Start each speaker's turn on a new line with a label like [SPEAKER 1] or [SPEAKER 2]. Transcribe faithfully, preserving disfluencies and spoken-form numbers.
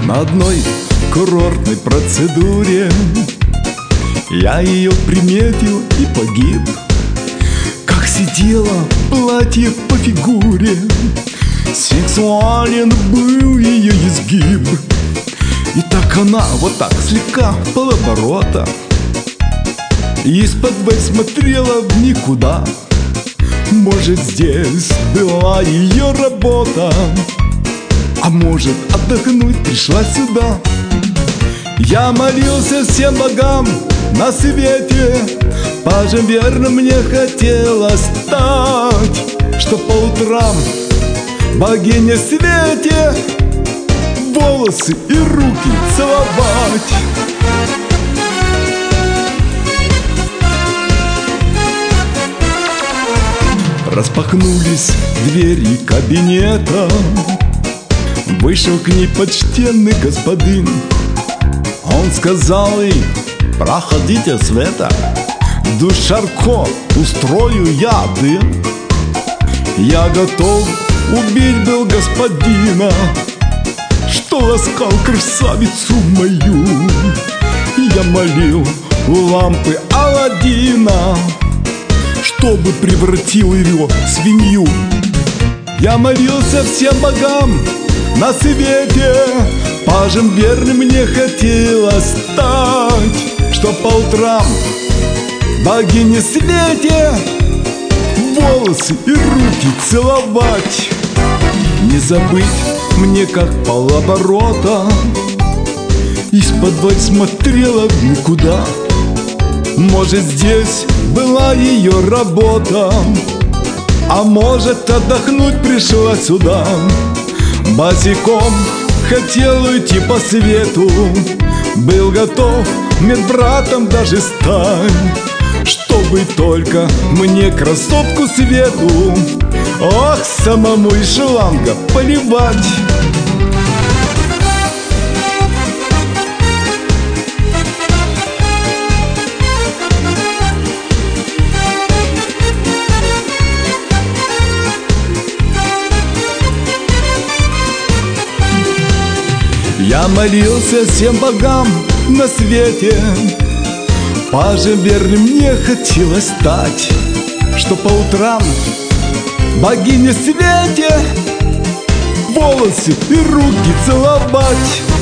[SPEAKER 1] На одной курортной процедуре я ее приметил и погиб. Как сидела платье по фигуре, сексуален был ее изгиб. И так она вот так слегка полоборота из-под смотрела в никуда. Может, здесь была ее работа, а может, отдохнуть пришла сюда. Я молился всем богам на свете, пажем верно мне хотелось стать, чтоб по утрам богине свете волосы и руки целовать. Распахнулись двери кабинета, вышел к ней почтенный господин. Он сказал ей: проходите, Света, душарко устрою я дым. Я готов убить был господина, что ласкал красавицу мою. Я молил у лампы Аладдина, чтобы превратил ее в свинью. Я молился всем богам на свете, пажем верным мне хотелось стать, чтоб по утрам богине свете волосы и руки целовать. Не забыть мне, как полоборота из-под смотрела в никуда. Может, здесь была ее работа, а может, отдохнуть пришла сюда. Босиком хотел уйти по свету, был готов медбратом даже стать, чтобы только мне красотку Свету, ох, самому из шланга поливать. Я молился всем богам на свете, пажем верным мне хотелось стать, чтоб по утрам богине свете волосы и руки целовать.